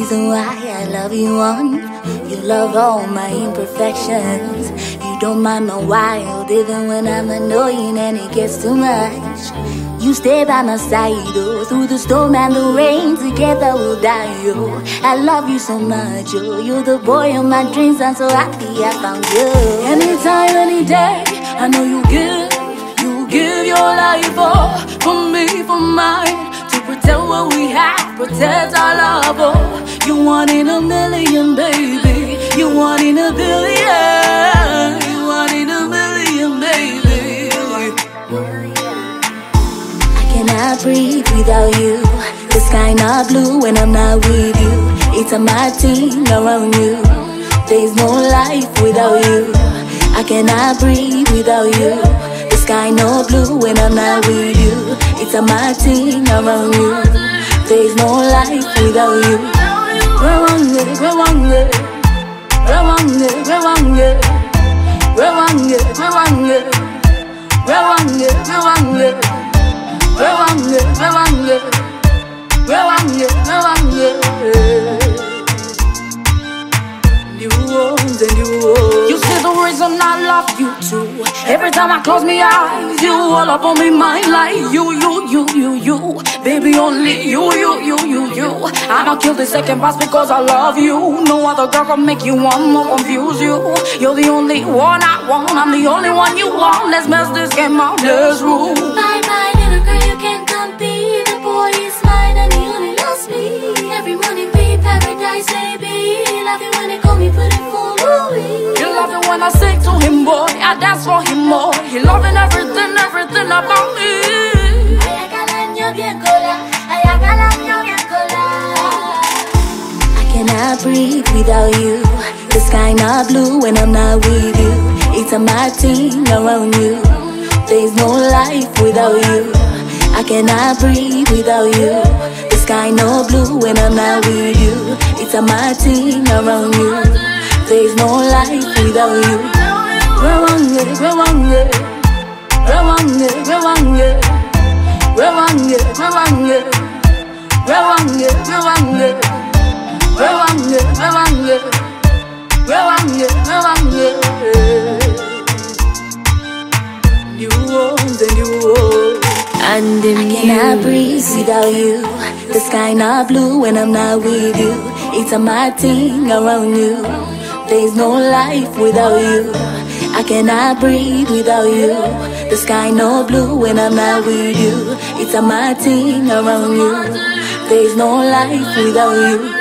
reason why I love you on. You love all my imperfections. You don't mind my wild, even when I'm annoying and it gets too much. You stay by my side, oh, through the storm and the rain. Together we'll die, oh. I love you so much, oh. You're the boy of my dreams, I'm so happy I found you. Anytime, any day, I know you give your life, oh, for me, for mine. To protect what we have, protect our love, oh. You one in a million, baby. You one in a billion. You one in a million, baby. I cannot breathe without you. The sky not blue when I'm not with you. It's a mad thing around you. There's no life without you. I cannot breathe without you. The sky no blue when I'm not with you. It's a mad thing around you. There's no life without you. Rwange, Rwange, Rwange, Rwange, Rwange, Rwange, Rwange, Rwange, Rwange, Rwange, Rwange, Rwange. You see the reason I love you too. Every time I close my eyes, you all up on me mind like you. Baby, only you. I'ma kill the second boss because I love you. No other girl can make you want more confuse you. You're the only one I want. I'm the only one you want. Let's mess this game out, let's rule. Bye bye little girl, you can't compete. The boy is mine and he only loves me. Every morning be paradise, baby. Love you when they call me beautiful. You love it when I sing to him, boy. I dance for him more. He loving everything about me. I cannot breathe without you. The sky not blue when I'm not with you. It's a mad thing around you. There's no life without you. I cannot breathe without you. The sky no blue when I'm not with you. It's a mad thing around you. There's no life without you. Rwange, Rwange, Rwange, Rwange, Rwange, Rwange, Rwange, Rwange, Rwange, Rwange, Rwange, Rwange. And I cannot breathe without you. The sky not blue when I'm not with you. It's a mad thing around you. There's no life without you. I cannot breathe without you. The sky no blue when I'm not with you. It's a mad thing around you. There's no life without you.